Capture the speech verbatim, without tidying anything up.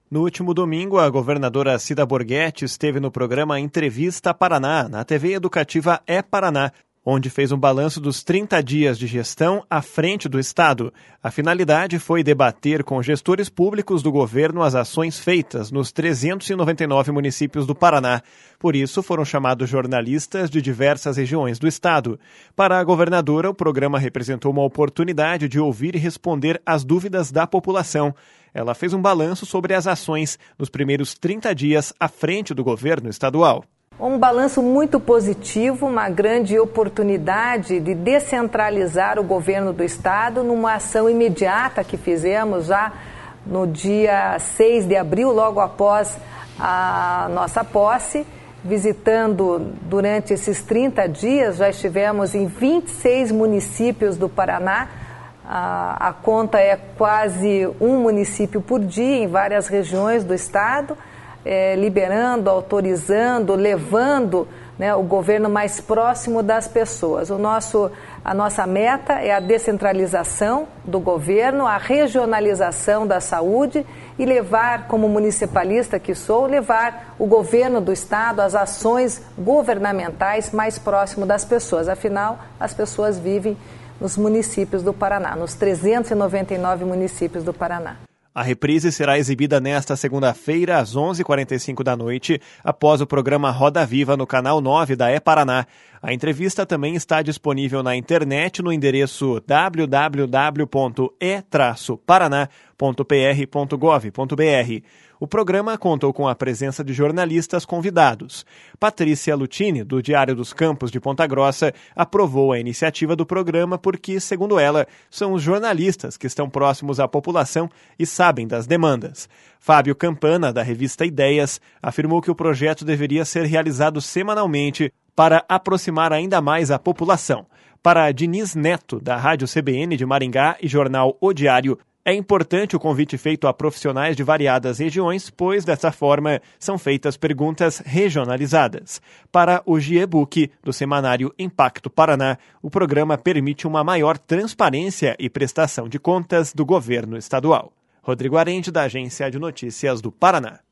No último domingo, a governadora Cida Borghetti esteve no programa Entrevista Paraná, na T V educativa É Paraná, onde fez um balanço dos trinta dias de gestão à frente do Estado. A finalidade foi debater com gestores públicos do governo as ações feitas nos trezentos e noventa e nove municípios do Paraná. Por isso, foram chamados jornalistas de diversas regiões do Estado. Para a governadora, o programa representou uma oportunidade de ouvir e responder às dúvidas da população. Ela fez um balanço sobre as ações nos primeiros trinta dias à frente do governo estadual. Um balanço muito positivo, uma grande oportunidade de descentralizar o governo do Estado numa ação imediata que fizemos já no dia seis de abril, logo após a nossa posse, visitando durante esses trinta dias, já estivemos em vinte e seis municípios do Paraná. A, a conta é quase um município por dia em várias regiões do Estado, É, liberando, autorizando, levando, né, o governo mais próximo das pessoas. O nosso, a nossa meta é a descentralização do governo, a regionalização da saúde e levar, como municipalista que sou, levar o governo do Estado, as ações governamentais mais próximo das pessoas. Afinal, as pessoas vivem nos municípios do Paraná, nos trezentos e noventa e nove municípios do Paraná. A reprise será exibida nesta segunda-feira, às onze e quarenta e cinco da noite, após o programa Roda Viva no canal nove da É Paraná. A entrevista também está disponível na internet no endereço w w w ponto e paraná ponto p r ponto gov ponto b r. O programa contou com a presença de jornalistas convidados. Patrícia Lutini, do Diário dos Campos de Ponta Grossa, aprovou a iniciativa do programa porque, segundo ela, são os jornalistas que estão próximos à população e sabem das demandas. Fábio Campana, da revista Ideias, afirmou que o projeto deveria ser realizado semanalmente para aproximar ainda mais a população. Para Diniz Neto, da Rádio C B N de Maringá e jornal O Diário, é importante o convite feito a profissionais de variadas regiões, pois, dessa forma, são feitas perguntas regionalizadas. Para o Giebook, do semanário Impacto Paraná, o programa permite uma maior transparência e prestação de contas do governo estadual. Rodrigo Arende, da Agência de Notícias do Paraná.